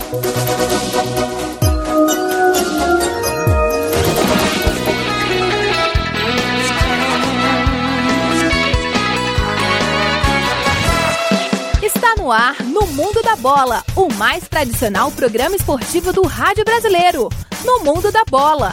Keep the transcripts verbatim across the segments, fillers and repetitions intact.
Está no ar, no Mundo da Bola, o mais tradicional programa esportivo do rádio brasileiro. No Mundo da Bola.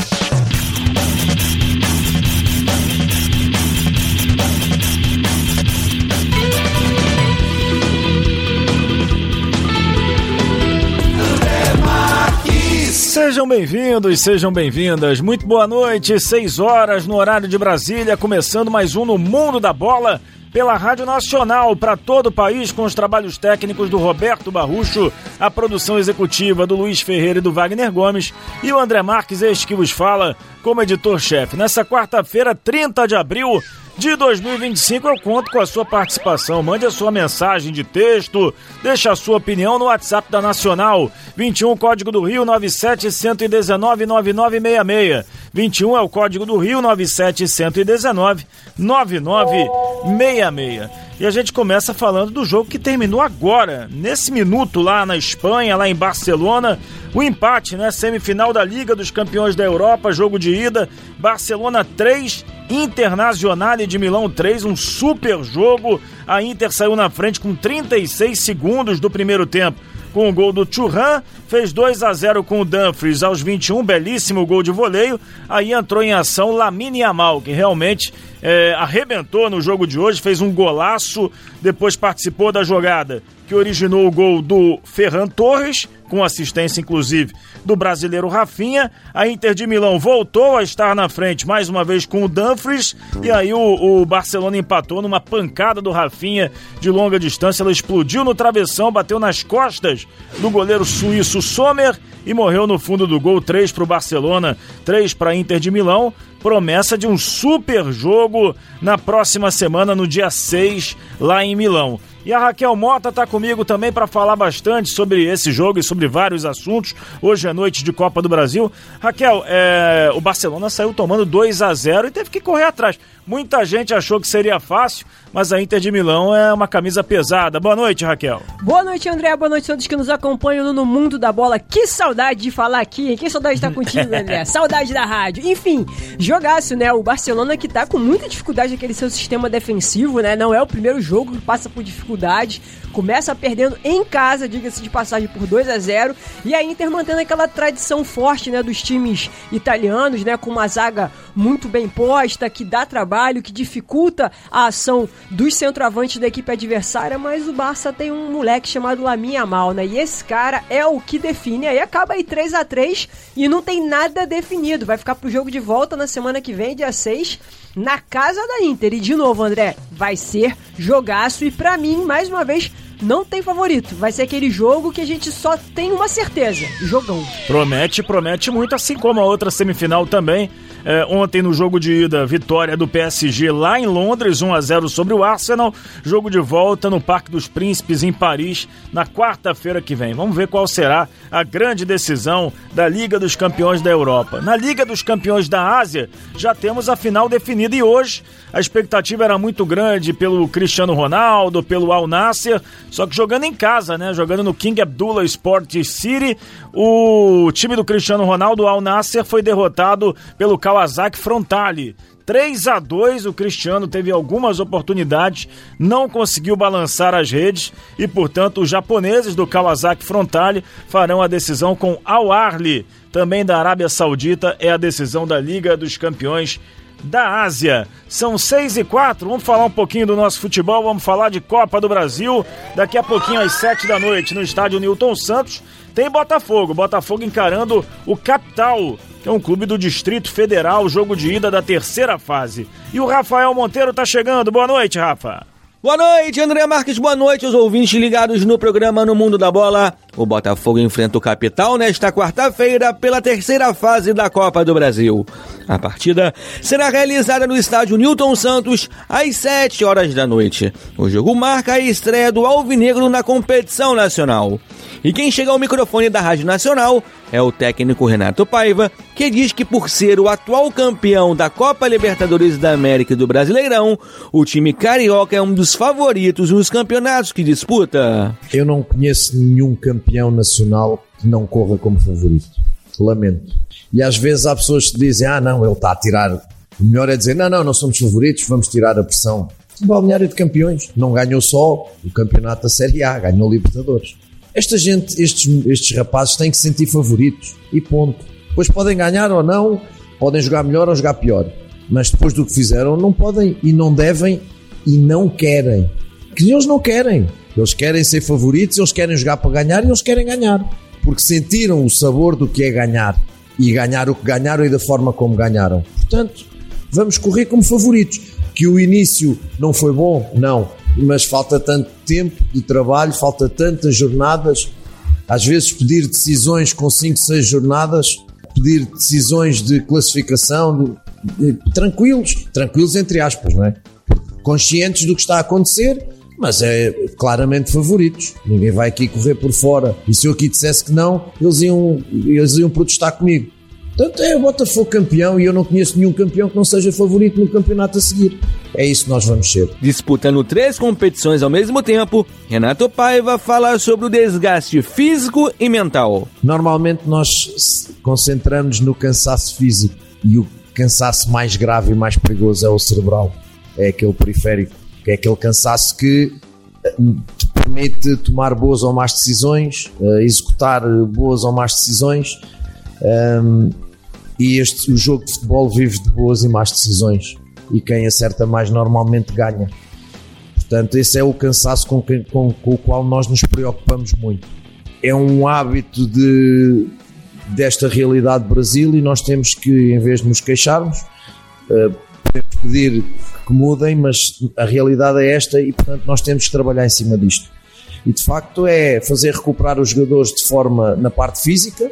Sejam bem-vindos, sejam bem-vindas. Muito boa noite, seis horas no horário de Brasília, começando mais um no Mundo da Bola, pela Rádio Nacional, para todo o país, com os trabalhos técnicos do Roberto Barrucho, a produção executiva do Luiz Ferreira e do Wagner Gomes, e o André Marques, este que vos fala, como editor-chefe. Nessa quarta-feira, trinta de abril de dois mil e vinte e cinco, eu conto com a sua participação. Mande a sua mensagem de texto, deixe a sua opinião no WhatsApp da Nacional, vinte e um, código do Rio, nove sete um nove, nove nove seis seis. vinte e um é o código do Rio, nove sete um nove, nove nove seis seis. E a gente começa falando do jogo que terminou agora, nesse minuto lá na Espanha, lá em Barcelona, o empate, né? Semifinal da Liga dos Campeões da Europa, jogo de ida, Barcelona três, Internazionale de Milão três, um super jogo. A Inter saiu na frente com trinta e seis segundos do primeiro tempo, com o gol do Thuram, fez dois a zero com o Dumfries aos vinte e um, belíssimo gol de voleio. Aí entrou em ação Lamine Yamal, que realmente é, arrebentou no jogo de hoje, fez um golaço, depois participou da jogada que originou o gol do Ferran Torres, com assistência inclusive do brasileiro Rafinha. A Inter de Milão voltou a estar na frente mais uma vez com o Dumfries, e aí o, o Barcelona empatou numa pancada do Rafinha de longa distância. Ela explodiu no travessão, bateu nas costas do goleiro suíço Sommer e morreu no fundo do gol. Três para o Barcelona, três para a Inter de Milão. Promessa de um super jogo na próxima semana, no dia seis, lá em Milão. E a Raquel Mota está comigo também para falar bastante sobre esse jogo e sobre vários assuntos. Hoje é noite de Copa do Brasil. Raquel, é, o Barcelona saiu tomando dois a zero e teve que correr atrás. Muita gente achou que seria fácil, mas a Inter de Milão é uma camisa pesada. Boa noite, Raquel. Boa noite, André. Boa noite a todos que nos acompanham no Mundo da Bola. Que saudade de falar aqui, hein? Que saudade de estar contigo, André. Saudade da rádio. Enfim, jogaço, né? O Barcelona que tá com muita dificuldade naquele seu sistema defensivo, né? Não é o primeiro jogo que passa por dificuldade. Começa perdendo em casa, diga-se de passagem, por dois a zero. E a Inter mantendo aquela tradição forte, né, dos times italianos, né, com uma zaga muito bem posta, que dá trabalho, que dificulta a ação dos centroavantes da equipe adversária. Mas o Barça tem um moleque chamado Lamine Yamal, né? E esse cara é o que define. Aí acaba aí três a três e não tem nada definido. Vai ficar pro jogo de volta na semana que vem, dia seis, na casa da Inter. E de novo, André, vai ser jogaço. E pra mim, mais uma vez, não tem favorito. Vai ser aquele jogo que a gente só tem uma certeza: jogão. Promete, promete muito, assim como a outra semifinal também. É, ontem no jogo de ida, vitória do P S G lá em Londres, um a zero sobre o Arsenal. Jogo de volta no Parque dos Príncipes, em Paris, na quarta-feira que vem. Vamos ver qual será a grande decisão da Liga dos Campeões da Europa. Na Liga dos Campeões da Ásia, já temos a final definida, e hoje a expectativa era muito grande pelo Cristiano Ronaldo, pelo Al Nassr, só que jogando em casa, né? Jogando no King Abdullah Sport City, o time do Cristiano Ronaldo, o Al Nassr, foi derrotado pelo Kawasaki Frontale. três a dois, o Cristiano teve algumas oportunidades, não conseguiu balançar as redes e, portanto, os japoneses do Kawasaki Frontale farão a decisão com Al Ahly, também da Arábia Saudita. É a decisão da Liga dos Campeões da Ásia. São seis e quatro, vamos falar um pouquinho do nosso futebol, vamos falar de Copa do Brasil. Daqui a pouquinho, às sete da noite, no estádio Newton Santos, tem Botafogo. Botafogo encarando o Capital, que é um clube do Distrito Federal, jogo de ida da terceira fase. E o Rafael Monteiro tá chegando. Boa noite, Rafa. Boa noite, André Marques, boa noite aos ouvintes ligados no programa No Mundo da Bola. O Botafogo enfrenta o Capital nesta quarta-feira pela terceira fase da Copa do Brasil. A partida será realizada no estádio Newton Santos às sete horas da noite. O jogo marca a estreia do Alvinegro na competição nacional. E quem chega ao microfone da Rádio Nacional é o técnico Renato Paiva, que diz que por ser o atual campeão da Copa Libertadores da América e do Brasileirão, o time carioca é um dos favoritos nos campeonatos que disputa. Eu não conheço nenhum campeão nacional que não corra como favorito. Lamento. E às vezes há pessoas que dizem, ah não, ele está a tirar... O melhor é dizer, não, não, não somos favoritos, vamos tirar a pressão. O balneário de campeões não ganhou só o campeonato da Série A, ganhou Libertadores. Esta gente, estes, estes rapazes têm que se sentir favoritos e ponto. Depois podem ganhar ou não, podem jogar melhor ou jogar pior, mas depois do que fizeram não podem e não devem e não querem. Que eles não querem. Eles querem ser favoritos, eles querem jogar para ganhar e eles querem ganhar. Porque sentiram o sabor do que é ganhar e ganhar o que ganharam e da forma como ganharam. Portanto, vamos correr como favoritos. Que o início não foi bom? Não. Mas falta tanto tempo de trabalho, falta tantas jornadas. Às vezes pedir decisões com cinco, seis jornadas, pedir decisões de classificação, de, de, tranquilos, tranquilos entre aspas, não é? Conscientes do que está a acontecer, mas é claramente favoritos. Ninguém vai aqui correr por fora. E se eu aqui dissesse que não, eles iam, eles iam protestar comigo. Portanto, é o Botafogo campeão e eu não conheço nenhum campeão que não seja favorito no campeonato a seguir. É isso que nós vamos ser. Disputando três competições ao mesmo tempo, Renato Paiva fala sobre o desgaste físico e mental. Normalmente nós concentramos no cansaço físico e o cansaço mais grave e mais perigoso é o cerebral. É aquele periférico, que é aquele cansaço que te permite tomar boas ou más decisões, executar boas ou más decisões. Um, e este, o jogo de futebol vive de boas e más decisões e quem acerta mais normalmente ganha. Portanto, esse é o cansaço com, que, com, com o qual nós nos preocupamos muito. É um hábito de, desta realidade do Brasil e nós temos que, em vez de nos queixarmos, uh, podemos pedir que mudem, mas a realidade é esta e, portanto, nós temos que trabalhar em cima disto. E, de facto, é fazer recuperar os jogadores de forma na parte física.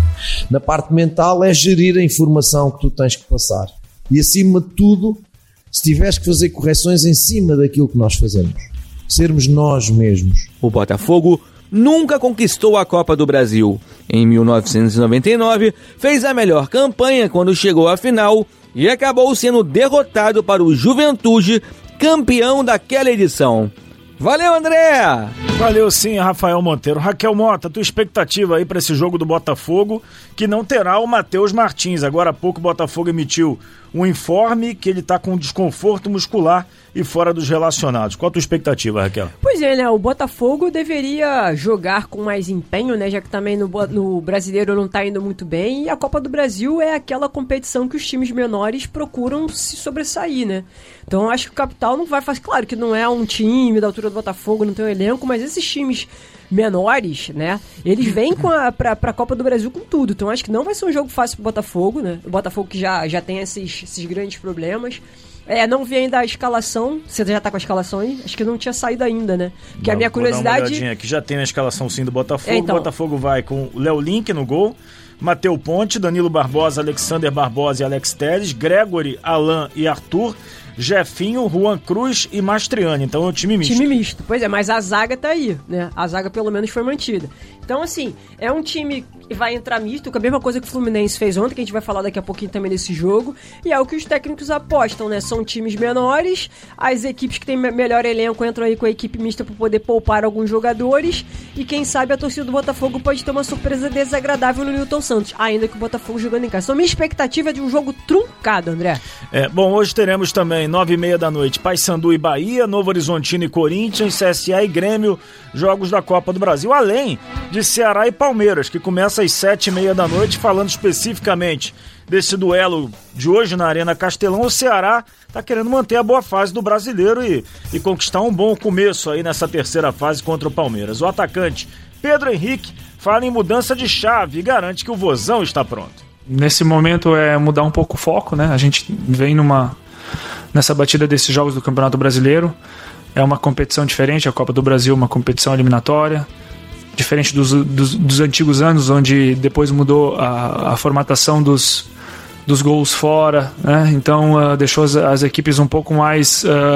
Na parte mental é gerir a informação que tu tens que passar e acima de tudo, se tiveres que fazer correções em cima daquilo que nós fazemos, sermos nós mesmos. O Botafogo nunca conquistou a Copa do Brasil. Em mil novecentos e noventa e nove fez a melhor campanha quando chegou à final e acabou sendo derrotado para o Juventude, campeão daquela edição. Valeu, André! Valeu sim, Rafael Monteiro. Raquel Mota, tua expectativa aí para esse jogo do Botafogo, que não terá o Matheus Martins. Agora há pouco o Botafogo emitiu um informe que ele está com desconforto muscular e fora dos relacionados. Qual a tua expectativa, Raquel? Pois é, né? O Botafogo deveria jogar com mais empenho, né? Já que também no, no Brasileiro não está indo muito bem. E a Copa do Brasil é aquela competição que os times menores procuram se sobressair, né? Então eu acho que o Capital não vai fazer... Claro que não é um time da altura do Botafogo, não tem um elenco, mas esses times menores, né? Eles vêm com a, pra, pra Copa do Brasil com tudo. Então acho que não vai ser um jogo fácil pro Botafogo, né? O Botafogo que já, já tem esses, esses grandes problemas. É, não vi ainda a escalação. Você já tá com a escalação aí? Acho que não tinha saído ainda, né? Que a minha curiosidade... Aqui já tem a escalação sim do Botafogo. É, então... O Botafogo vai com o Léo Link no gol, Matheus Ponte, Danilo Barbosa, Alexander Barbosa e Alex Telles, Gregory, Alan e Arthur, Jefinho, Juan Cruz e Mastriani. Então é um time misto. Time misto. Pois é, mas a zaga tá aí, né? A zaga pelo menos foi mantida. Então, assim, é um time que vai entrar misto, com a mesma coisa que o Fluminense fez ontem, que a gente vai falar daqui a pouquinho também desse jogo. E é o que os técnicos apostam, né? São times menores, as equipes que têm melhor elenco entram aí com a equipe mista para poder poupar alguns jogadores. E quem sabe a torcida do Botafogo pode ter uma surpresa desagradável no Newton Santos, ainda que o Botafogo jogando em casa. Então, minha expectativa é de um jogo truncado, André. É, bom, hoje teremos também nove e meia da noite, Paysandu e Bahia, Novo Horizontino e Corinthians, C S A e Grêmio, jogos da Copa do Brasil, além de Ceará e Palmeiras, que começa às sete e meia da noite, falando especificamente desse duelo de hoje na Arena Castelão. O Ceará está querendo manter a boa fase do brasileiro e, e conquistar um bom começo aí nessa terceira fase contra o Palmeiras. O atacante Pedro Henrique fala em mudança de chave e garante que o Vozão está pronto. Nesse momento é mudar um pouco o foco, né? A gente vem numa nessa batida desses jogos do Campeonato Brasileiro. É uma competição diferente, a Copa do Brasil é uma competição eliminatória, diferente dos, dos, dos antigos anos, onde depois mudou a, a formatação dos, dos gols fora, né? Então uh, deixou as, as equipes um pouco mais uh,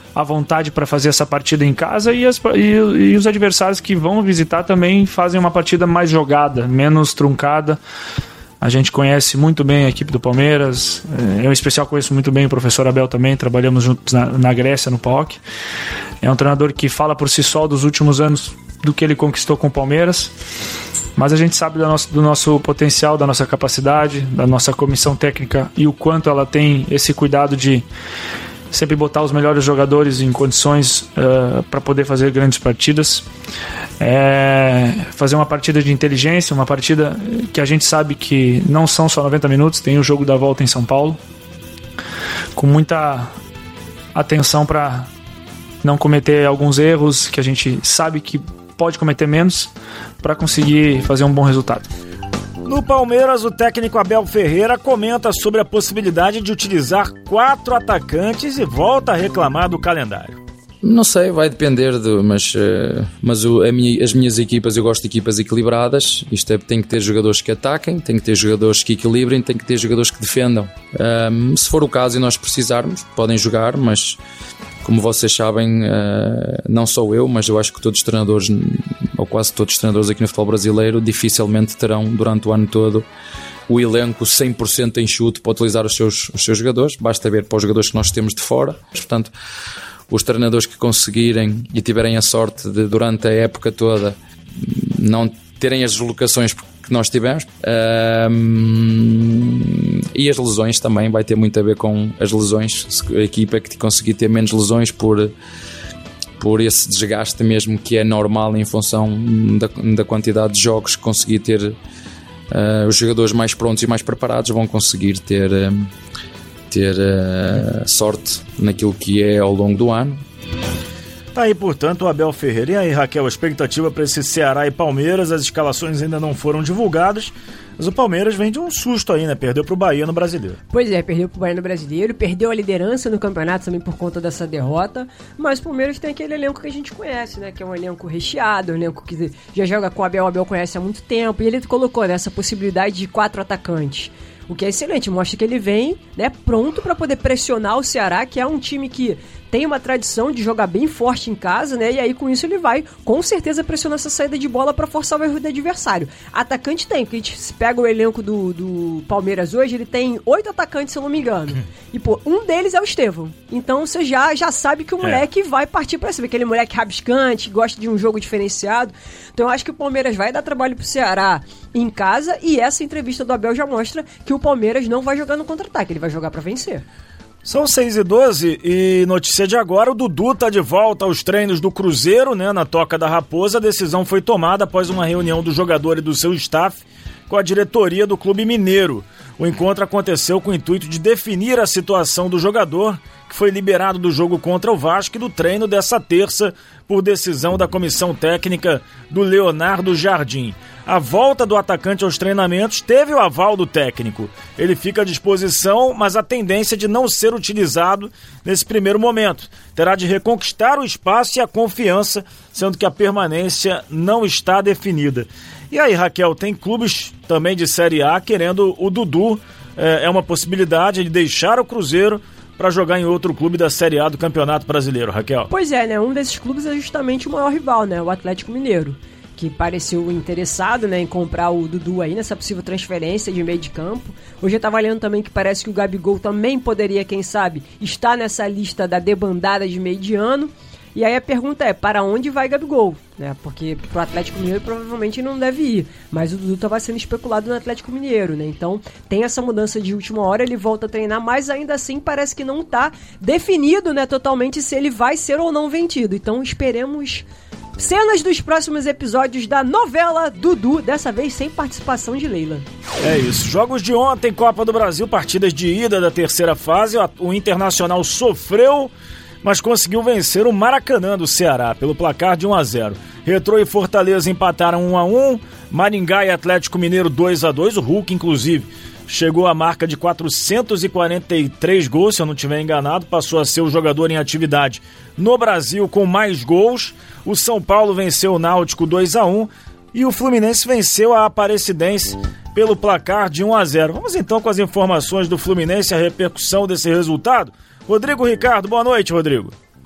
à vontade para fazer essa partida em casa, e, as, e, e os adversários que vão visitar também fazem uma partida mais jogada, menos truncada. A gente conhece muito bem a equipe do Palmeiras, eu em especial conheço muito bem o professor Abel também, trabalhamos juntos na, na Grécia, no P A O C. É um treinador que fala por si só dos últimos anos do que ele conquistou com o Palmeiras, mas a gente sabe do nosso, do nosso potencial, da nossa capacidade, da nossa comissão técnica e o quanto ela tem esse cuidado de sempre botar os melhores jogadores em condições uh, para poder fazer grandes partidas. É fazer uma partida de inteligência, uma partida que a gente sabe que não são só noventa minutos, tem o jogo da volta em São Paulo, com muita atenção para não cometer alguns erros que a gente sabe que pode cometer menos, para conseguir fazer um bom resultado. No Palmeiras, o técnico Abel Ferreira comenta sobre a possibilidade de utilizar quatro atacantes e volta a reclamar do calendário. Não sei, vai depender, de, mas, mas o, a minha, as minhas equipas, eu gosto de equipas equilibradas. Isto é, tem que ter jogadores que ataquem, tem que ter jogadores que equilibrem, tem que ter jogadores que defendam. Um, se for o caso e nós precisarmos, podem jogar, mas como vocês sabem, uh, não sou eu, mas eu acho que todos os treinadores, ou quase todos os treinadores aqui no futebol brasileiro, dificilmente terão durante o ano todo o elenco cem por cento enxuto para utilizar os seus, os seus jogadores. Basta ver para os jogadores que nós temos de fora. Portanto, os treinadores que conseguirem e tiverem a sorte de, durante a época toda, não terem as deslocações que nós tivemos, um, e as lesões também, vai ter muito a ver com as lesões. A equipa que conseguir ter menos lesões por, por esse desgaste mesmo que é normal em função da, da quantidade de jogos, conseguir ter uh, os jogadores mais prontos e mais preparados, vão conseguir ter... Um, ter uh, sorte naquilo que é ao longo do ano. Tá aí, portanto, o Abel Ferreira. E aí, Raquel, a expectativa para esse Ceará e Palmeiras, as escalações ainda não foram divulgadas, mas o Palmeiras vem de um susto aí, né? Perdeu pro Bahia no Brasileiro. Pois é, perdeu pro Bahia no Brasileiro, perdeu a liderança no campeonato também por conta dessa derrota, mas o Palmeiras tem aquele elenco que a gente conhece, né? Que é um elenco recheado, um elenco que já joga com o Abel, o Abel conhece há muito tempo, e ele colocou nessa possibilidade de quatro atacantes. O que é excelente, mostra que ele vem, né, pronto para poder pressionar o Ceará, que é um time que tem uma tradição de jogar bem forte em casa, né? E aí com isso ele vai com certeza pressionar essa saída de bola para forçar o erro do adversário. Atacante tem, porque a gente pega o elenco do, do Palmeiras hoje, ele tem oito atacantes, se eu não me engano. E pô, um deles é o Estevão. Então você já, já sabe que o moleque é. vai partir para cima, aquele moleque rabiscante, gosta de um jogo diferenciado. Então eu acho que o Palmeiras vai dar trabalho pro Ceará em casa, e essa entrevista do Abel já mostra que o Palmeiras não vai jogar no contra-ataque, ele vai jogar para vencer. São seis e doze e notícia de agora, o Dudu tá de volta aos treinos do Cruzeiro, né, na Toca da Raposa. A decisão foi tomada após uma reunião do jogador e do seu staff com a diretoria do Clube Mineiro. O encontro aconteceu com o intuito de definir a situação do jogador, que foi liberado do jogo contra o Vasco e do treino dessa terça por decisão da comissão técnica do Leonardo Jardim. A volta do atacante aos treinamentos teve o aval do técnico. Ele fica à disposição, mas a tendência é de não ser utilizado nesse primeiro momento. Terá de reconquistar o espaço e a confiança, sendo que a permanência não está definida. E aí, Raquel, tem clubes também de Série A querendo o Dudu. É, é uma possibilidade de deixar o Cruzeiro para jogar em outro clube da Série A do Campeonato Brasileiro, Raquel. Pois é, né? Um desses clubes é justamente o maior rival, né? O Atlético Mineiro, que pareceu interessado, né, em comprar o Dudu aí nessa possível transferência de meio de campo. Hoje eu estava lendo também que parece que o Gabigol também poderia, quem sabe, estar nessa lista da debandada de meio de ano. E aí a pergunta é, para onde vai Gabigol? Né? Porque pro Atlético Mineiro provavelmente não deve ir, mas o Dudu estava sendo especulado no Atlético Mineiro, né? Então tem essa mudança de última hora, ele volta a treinar, mas ainda assim parece que não está definido, né, totalmente se ele vai ser ou não vendido. Então esperemos cenas dos próximos episódios da novela Dudu, dessa vez sem participação de Leila. É isso. Jogos de ontem, Copa do Brasil, partidas de ida da terceira fase. O Internacional sofreu, mas conseguiu vencer o Maracanã do Ceará pelo placar de um a zero. Retrô e Fortaleza empataram um a um. Maringá e Atlético Mineiro dois a dois. O Hulk, inclusive, chegou à marca de quatrocentos e quarenta e três gols, se eu não estiver enganado. Passou a ser o jogador em atividade no Brasil com mais gols. O São Paulo venceu o Náutico dois a um. E o Fluminense venceu a Aparecidense pelo placar de um a zero. Vamos então com as informações do Fluminense, a repercussão desse resultado. Rodrigo Ricardo, boa noite, Rodrigo.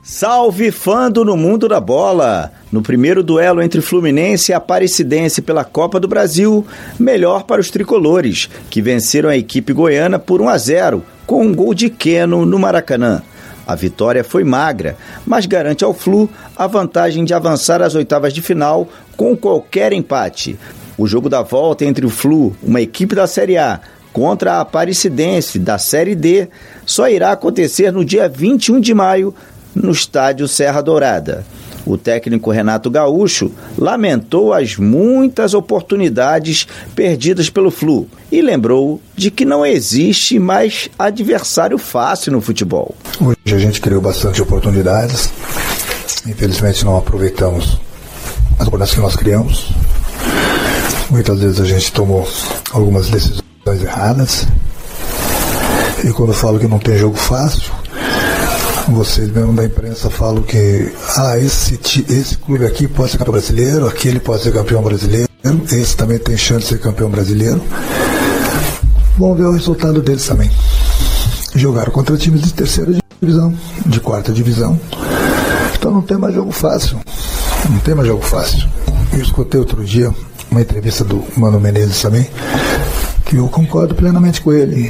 Salve, fã do No Mundo da Bola! No primeiro duelo entre Fluminense e Aparecidense pela Copa do Brasil, melhor para os tricolores, que venceram a equipe goiana por um a zero, com um gol de Queno no Maracanã. A vitória foi magra, mas garante ao Flu a vantagem de avançar às oitavas de final com qualquer empate. O jogo da volta entre o Flu, uma equipe da Série A, contra a Aparecidense da Série D, só irá acontecer no dia vinte e um de maio, no estádio Serra Dourada. O técnico Renato Gaúcho lamentou as muitas oportunidades perdidas pelo Flu e lembrou de que não existe mais adversário fácil no futebol. Hoje a gente criou bastante oportunidades, infelizmente não aproveitamos as oportunidades que nós criamos. Muitas vezes a gente tomou algumas decisões erradas, e quando eu falo que não tem jogo fácil, vocês mesmo da imprensa falam que ah, esse, esse clube aqui pode ser campeão brasileiro, aquele pode ser campeão brasileiro, esse também tem chance de ser campeão brasileiro. Vamos ver o resultado deles também. Jogaram contra times de terceira divisão, de quarta divisão, então não tem mais jogo fácil, não tem mais jogo fácil. Eu escutei outro dia uma entrevista do Mano Menezes também, que eu concordo plenamente com ele.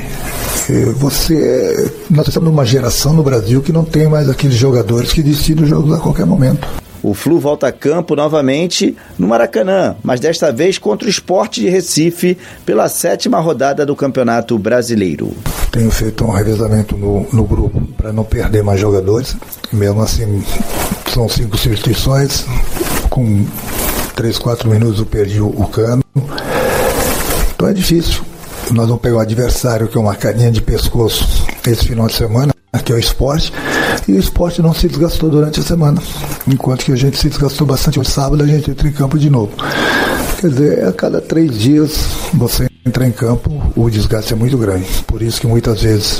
Você, nós estamos numa geração no Brasil que não tem mais aqueles jogadores que decidem os jogos a qualquer momento. O Flu volta a campo novamente no Maracanã, mas desta vez contra o Sport de Recife pela sétima rodada do Campeonato Brasileiro. Tenho feito um revezamento no, no grupo para não perder mais jogadores. Mesmo assim, são cinco substituições. Com três, quatro minutos eu perdi o, o Cano. Então é difícil. Nós vamos pegar um adversário que é uma carinha de pescoço esse final de semana, que é o Sport, e o Sport não se desgastou durante a semana, enquanto que a gente se desgastou bastante. No sábado a gente entra em campo de novo. Quer dizer, a cada três dias você entra em campo, o desgaste é muito grande. Por isso que muitas vezes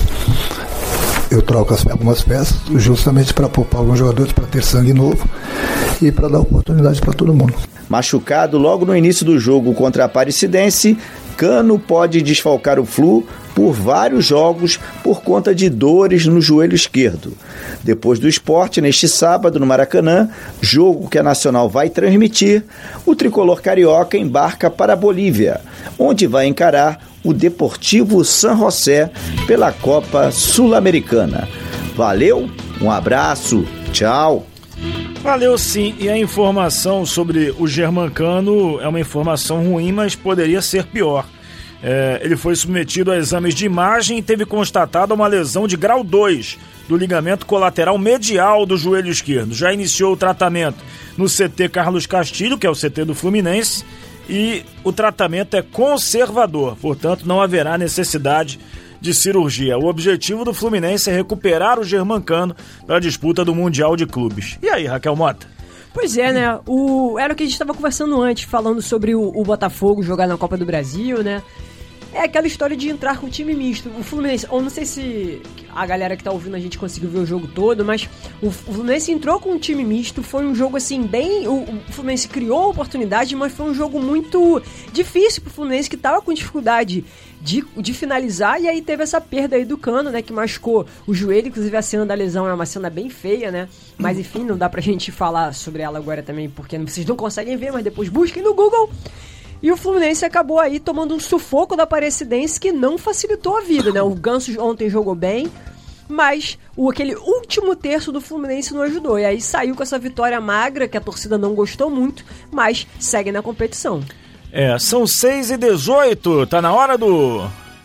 eu troco as, algumas peças, justamente para poupar alguns jogadores, para ter sangue novo e para dar oportunidade para todo mundo. Machucado logo no início do jogo contra a Aparecidense, Cano pode desfalcar o Flu por vários jogos por conta de dores no joelho esquerdo. Depois do Sport, neste sábado no Maracanã, jogo que a Nacional vai transmitir, o tricolor carioca embarca para a Bolívia, onde vai encarar o Deportivo San José pela Copa Sul-Americana. Valeu, um abraço, tchau! Valeu sim, e a informação sobre o Germancano é uma informação ruim, mas poderia ser pior. É, ele foi submetido a exames de imagem e teve constatada uma lesão de grau dois do ligamento colateral medial do joelho esquerdo. Já iniciou o tratamento no C T Carlos Castilho, que é o C T do Fluminense, e o tratamento é conservador, portanto não haverá necessidade de cirurgia. O objetivo do Fluminense é recuperar o Germancano para a disputa do Mundial de Clubes. E aí, Raquel Mota? Pois é, né? O... Era o que a gente estava conversando antes, falando sobre o, o Botafogo jogar na Copa do Brasil, né? É aquela história de entrar com o time misto. O Fluminense, eu não sei se a galera que tá ouvindo a gente conseguiu ver o jogo todo, mas o Fluminense entrou com um time misto, foi um jogo assim bem... O Fluminense criou a oportunidade, mas foi um jogo muito difícil pro Fluminense, que tava com dificuldade de, de finalizar, e aí teve essa perda aí do Cano, né, que machucou o joelho. Inclusive a cena da lesão é uma cena bem feia, né, mas enfim, não dá pra gente falar sobre ela agora também, porque vocês não conseguem ver, mas depois busquem no Google. E o Fluminense acabou aí tomando um sufoco da Aparecidense que não facilitou a vida, né? O Ganso ontem jogou bem, mas o, aquele último terço do Fluminense não ajudou. E aí saiu com essa vitória magra, que a torcida não gostou muito, mas segue na competição. É, são seis e dezoito, tá na hora do...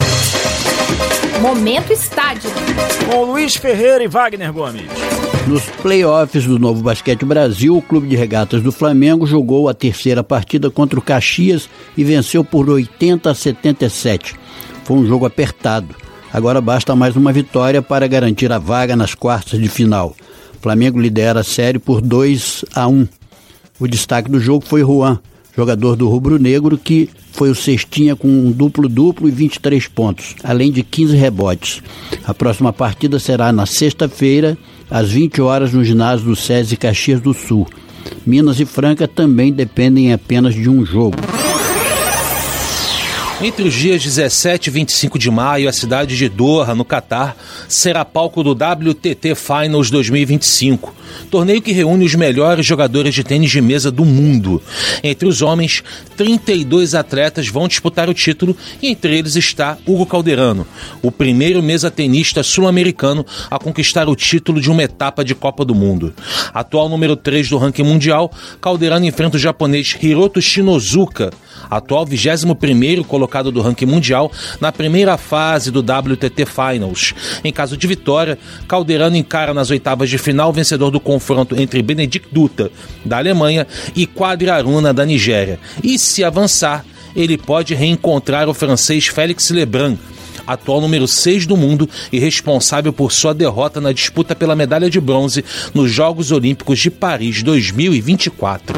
Momento Estádio. Com Luiz Ferreira e Wagner Gomes. Nos playoffs do Novo Basquete Brasil, o Clube de Regatas do Flamengo jogou a terceira partida contra o Caxias e venceu por oitenta a setenta e sete. Foi um jogo apertado. Agora basta mais uma vitória para garantir a vaga nas quartas de final. O Flamengo lidera a série por dois a um. O destaque do jogo foi Juan, jogador do rubro-negro, que foi o cestinha com um duplo-duplo e vinte e três pontos, além de quinze rebotes. A próxima partida será na sexta-feira, às vinte horas, no ginásio do SESI Caxias do Sul. Minas e Franca também dependem apenas de um jogo. Entre os dias dezessete e vinte e cinco de maio, a cidade de Doha, no Catar, será palco do W T T Finals dois mil e vinte e cinco, torneio que reúne os melhores jogadores de tênis de mesa do mundo. Entre os homens, trinta e dois atletas vão disputar o título e entre eles está Hugo Calderano, o primeiro mesa-tenista sul-americano a conquistar o título de uma etapa de Copa do Mundo. Atual número três do ranking mundial, Calderano enfrenta o japonês Hiroto Shinozuka, atual vigésimo primeiro colocado do ranking mundial, na primeira fase do W T T Finals. Em caso de vitória, Calderano encara nas oitavas de final o vencedor do confronto entre Benedikt Duta, da Alemanha, e Quadri Aruna, da Nigéria. E se avançar, ele pode reencontrar o francês Félix Lebrun, atual número seis do mundo e responsável por sua derrota na disputa pela medalha de bronze nos Jogos Olímpicos de Paris dois mil e vinte e quatro.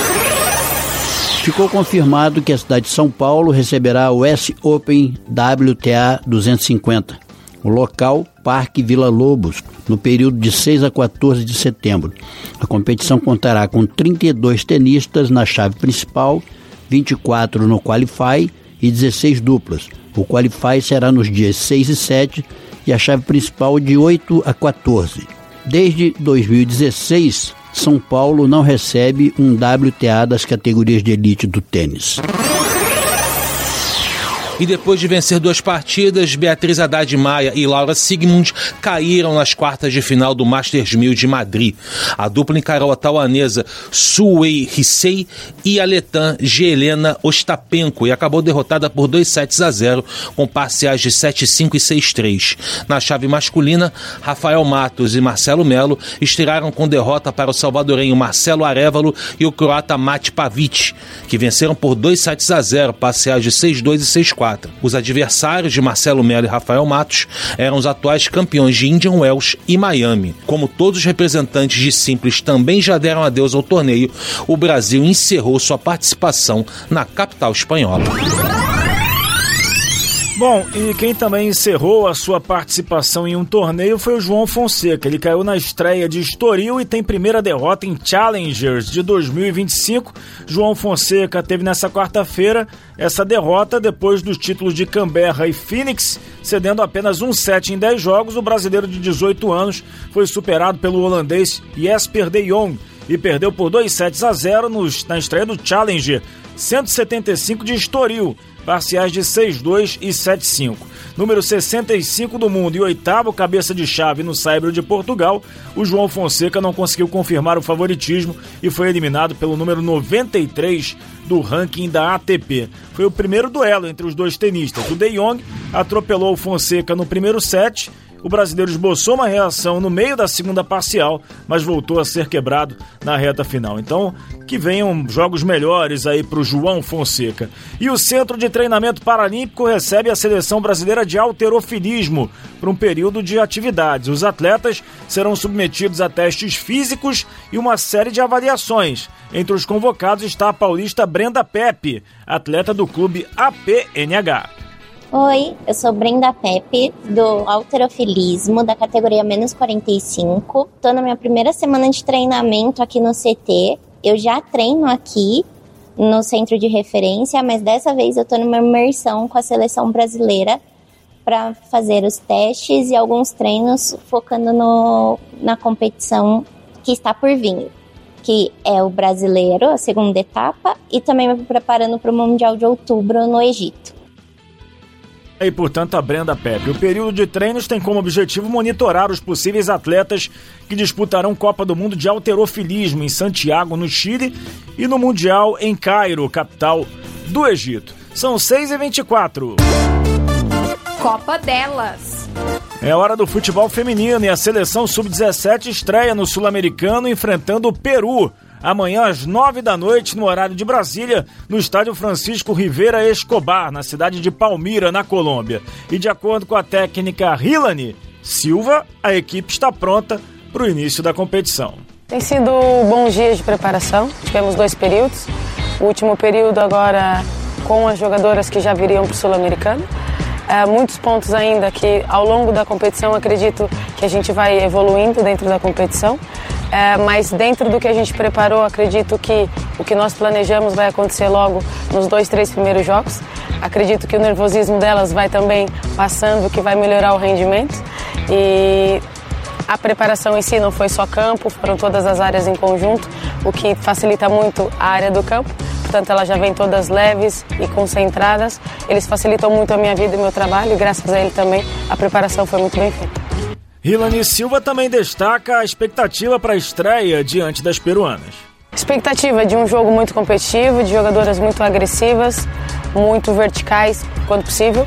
Ficou confirmado que a cidade de São Paulo receberá o U S Open W T A duzentos e cinquenta. O local, Parque Vila Lobos, no período de seis a quatorze de setembro. A competição contará com trinta e dois tenistas na chave principal, vinte e quatro no Qualify e dezesseis duplas. O Qualify será nos dias seis e sete e a chave principal de oito a quatorze. Desde dois mil e dezesseis, São Paulo não recebe um W T A das categorias de elite do tênis. E depois de vencer duas partidas, Beatriz Haddad Maia e Laura Sigmund caíram nas quartas de final do Masters mil de Madrid. A dupla encarou a taiwanesa Su Wei Hsei e a letã Jelena Ostapenko e acabou derrotada por dois sets a zero, com parciais de sete a cinco e seis a três. Na chave masculina, Rafael Matos e Marcelo Melo estrearam com derrota para o salvadorenho Marcelo Arévalo e o croata Mate Pavic, que venceram por dois sets a zero, parciais de seis a dois e seis a quatro. Os adversários de Marcelo Melo e Rafael Matos eram os atuais campeões de Indian Wells e Miami. Como todos os representantes de simples também já deram adeus ao torneio, o Brasil encerrou sua participação na capital espanhola. Bom, e quem também encerrou a sua participação em um torneio foi o João Fonseca. Ele caiu na estreia de Estoril e tem primeira derrota em Challengers de dois mil e vinte e cinco. João Fonseca teve nessa quarta-feira essa derrota depois dos títulos de Canberra e Phoenix, cedendo apenas um set em dez jogos. O brasileiro de dezoito anos foi superado pelo holandês Jesper de Jong e perdeu por dois sets a zero nos, na estreia do Challenger cento e setenta e cinco de Estoril, parciais de seis a dois e sete a cinco. Número sessenta e cinco do mundo e oitavo cabeça de chave no Saibro de Portugal, o João Fonseca não conseguiu confirmar o favoritismo e foi eliminado pelo número noventa e três do ranking da A T P. Foi o primeiro duelo entre os dois tenistas. O De Jong atropelou o Fonseca no primeiro set. O brasileiro esboçou uma reação no meio da segunda parcial, mas voltou a ser quebrado na reta final. Então, que venham jogos melhores aí para o João Fonseca. E o Centro de Treinamento Paralímpico recebe a Seleção Brasileira de Halterofilismo para um período de atividades. Os atletas serão submetidos a testes físicos e uma série de avaliações. Entre os convocados está a paulista Brenda Pepe, atleta do clube A P N H. Oi, eu sou Brenda Pepe, do halterofilismo, da categoria menos quarenta e cinco. Tô na minha primeira semana de treinamento aqui no C T. Eu já treino aqui no centro de referência, mas dessa vez eu tô numa imersão com a seleção brasileira para fazer os testes e alguns treinos focando no, na competição que está por vir, que é o brasileiro, a segunda etapa, e também me preparando para o Mundial de Outubro no Egito. E, portanto, a Brenda Pepe. O período de treinos tem como objetivo monitorar os possíveis atletas que disputarão Copa do Mundo de Halterofilismo em Santiago, no Chile, e no Mundial em Cairo, capital do Egito. São seis e vinte e quatro. Copa delas. É hora do futebol feminino e a seleção sub dezessete estreia no Sul-Americano enfrentando o Peru. Amanhã às nove da noite, no horário de Brasília, no estádio Francisco Rivera Escobar, na cidade de Palmira, na Colômbia. E de acordo com a técnica Hilane Silva, a equipe está pronta para o início da competição. Tem sido bons dias de preparação, tivemos dois períodos. O último período agora com as jogadoras que já viriam para o Sul-Americano. É, muitos pontos ainda que ao longo da competição acredito que a gente vai evoluindo dentro da competição. É, mas dentro do que a gente preparou, acredito que o que nós planejamos vai acontecer logo nos dois, três primeiros jogos. Acredito que o nervosismo delas vai também passando, que vai melhorar o rendimento. E a preparação em si não foi só campo, foram todas as áreas em conjunto, o que facilita muito a área do campo. Portanto, elas já vêm todas leves e concentradas. Eles facilitam muito a minha vida e o meu trabalho e graças a ele também a preparação foi muito bem feita. Hilane Silva também destaca a expectativa para a estreia diante das peruanas. Expectativa de um jogo muito competitivo, de jogadoras muito agressivas, muito verticais quando possível.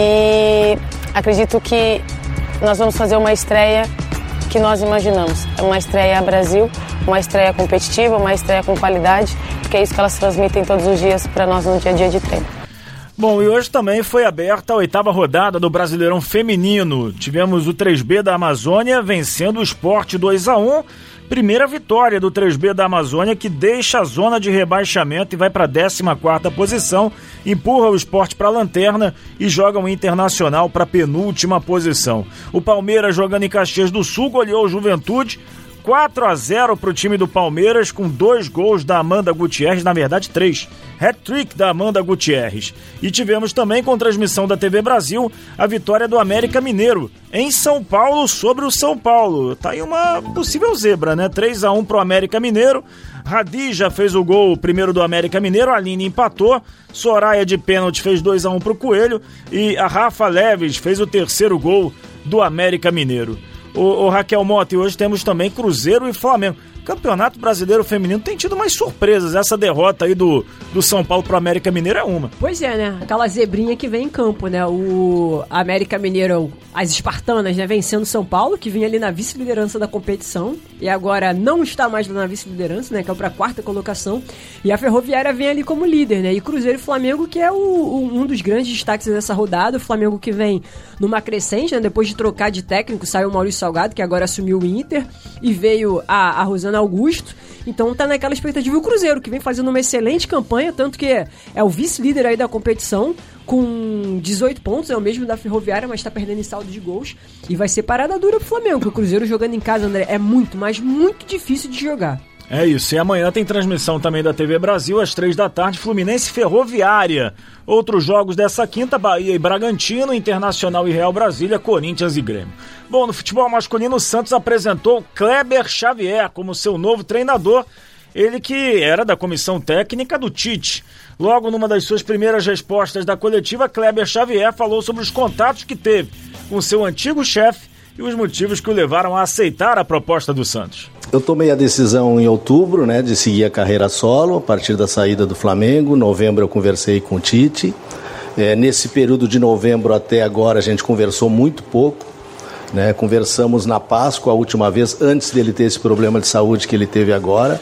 E acredito que nós vamos fazer uma estreia que nós imaginamos. É uma estreia Brasil, uma estreia competitiva, uma estreia com qualidade, porque é isso que elas transmitem todos os dias para nós no dia a dia de treino. Bom, e hoje também foi aberta a oitava rodada do Brasileirão Feminino. Tivemos o três B da Amazônia vencendo o Sport dois a um. Primeira vitória do três B da Amazônia, que deixa a zona de rebaixamento e vai para a décima quarta posição, empurra o Sport para a lanterna e joga o Internacional para a penúltima posição. O Palmeiras, jogando em Caxias do Sul, goleou o Juventude quatro a zero para o time do Palmeiras, com dois gols da Amanda Gutierrez, na verdade três, hat-trick da Amanda Gutierrez. E tivemos também, com transmissão da T V Brasil, a vitória do América Mineiro em São Paulo sobre o São Paulo. Tá aí uma possível zebra, né? três a um para o América Mineiro. Radija fez o gol primeiro do América Mineiro, a Aline empatou, Soraya de pênalti fez dois a um para o Coelho e a Rafa Leves fez o terceiro gol do América Mineiro. O, o Raquel Mota, e hoje temos também Cruzeiro e Flamengo. Campeonato Brasileiro Feminino tem tido mais surpresas. Essa derrota aí do, do São Paulo pro América Mineiro é uma. Pois é, né? Aquela zebrinha que vem em campo, né? O América Mineiro, as espartanas, né? Vencendo o São Paulo, que vinha ali na vice-liderança da competição. E agora não está mais na vice-liderança, né? Que é pra quarta colocação. E a Ferroviária vem ali como líder, né? E Cruzeiro e Flamengo, que é o, o, um dos grandes destaques dessa rodada. O Flamengo que vem numa crescente, né? Depois de trocar de técnico, saiu o Maurício Salgado, que agora assumiu o Inter. E veio a, a Rosana Augusto, então tá naquela expectativa. O Cruzeiro, que vem fazendo uma excelente campanha, tanto que é, é o vice-líder aí da competição, com dezoito pontos, é o mesmo da Ferroviária, mas tá perdendo em saldo de gols, e vai ser parada dura pro Flamengo, porque o Cruzeiro jogando em casa, André, é muito, mas muito difícil de jogar. É isso, e amanhã tem transmissão também da T V Brasil, às três da tarde, Fluminense e Ferroviária. Outros jogos dessa quinta, Bahia e Bragantino, Internacional e Real Brasília, Corinthians e Grêmio. Bom, no futebol masculino, o Santos apresentou Kleber Xavier como seu novo treinador, ele que era da comissão técnica do Tite. Logo, numa das suas primeiras respostas da coletiva, Kleber Xavier falou sobre os contatos que teve com seu antigo chefe e os motivos que o levaram a aceitar a proposta do Santos. Eu tomei a decisão em outubro, né, de seguir a carreira solo, a partir da saída do Flamengo. Em novembro eu conversei com o Tite. É, nesse período de novembro até agora a gente conversou muito pouco, né? Conversamos na Páscoa a última vez, antes dele ter esse problema de saúde que ele teve agora.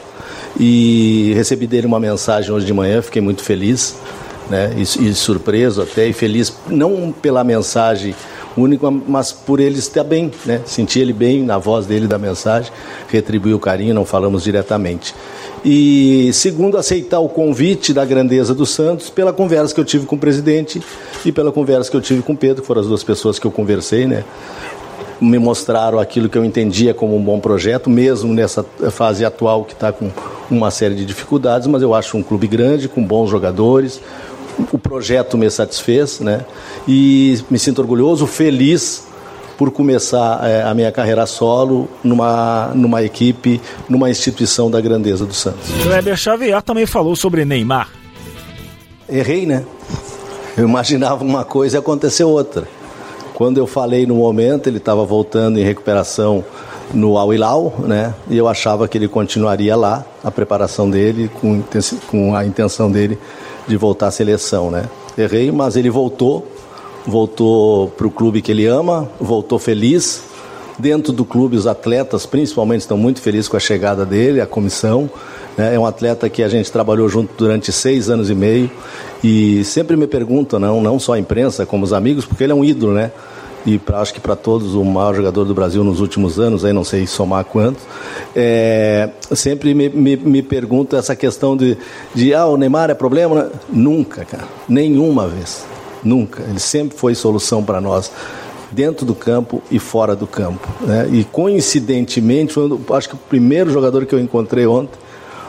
E recebi dele uma mensagem hoje de manhã, fiquei muito feliz, né, e, e surpreso até, e feliz não pela mensagem único, mas por ele estar bem, né? Senti ele bem na voz dele da mensagem, retribuiu o carinho, não falamos diretamente. E segundo, aceitar o convite da grandeza do Santos pela conversa que eu tive com o presidente e pela conversa que eu tive com o Pedro, que foram as duas pessoas que eu conversei, né? Me mostraram aquilo que eu entendia como um bom projeto, mesmo nessa fase atual que está com uma série de dificuldades, mas eu acho um clube grande, com bons jogadores. O projeto me satisfez, né? E me sinto orgulhoso, feliz por começar é, a minha carreira solo numa, numa equipe, numa instituição da grandeza do Santos. Kleber Xavier também falou sobre Neymar. Errei, né? Eu imaginava uma coisa e aconteceu outra. Quando eu falei no momento, ele estava voltando em recuperação no Al Hilal, né? E eu achava que ele continuaria lá, a preparação dele, com, com a intenção dele de voltar à seleção, né? Errei, mas ele voltou, voltou para o clube que ele ama, voltou feliz. Dentro do clube, os atletas, principalmente, estão muito felizes com a chegada dele, a comissão, né? É um atleta que a gente trabalhou junto durante seis anos e meio e sempre me perguntam, não, não só a imprensa, como os amigos, porque ele é um ídolo, né? E pra, acho que para todos o maior jogador do Brasil nos últimos anos, aí não sei somar quantos, é, sempre me, me, me pergunta essa questão de, de ah, o Neymar é problema? Né? Nunca, cara, nenhuma vez, nunca. Ele sempre foi solução para nós, dentro do campo e fora do campo, né? E coincidentemente, foi, acho que o primeiro jogador que eu encontrei ontem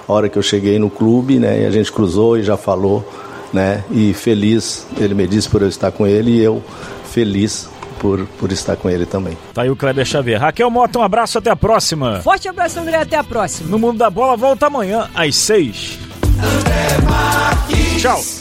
a hora que eu cheguei no clube, né? E a gente cruzou e já falou, né? E feliz, ele me disse por eu estar com ele e eu feliz por, por estar com ele também. Tá aí o Kleber Xavier. Raquel Mota, um abraço, até a próxima. Forte abraço, André, até a próxima. No Mundo da Bola volta amanhã às seis. Tchau.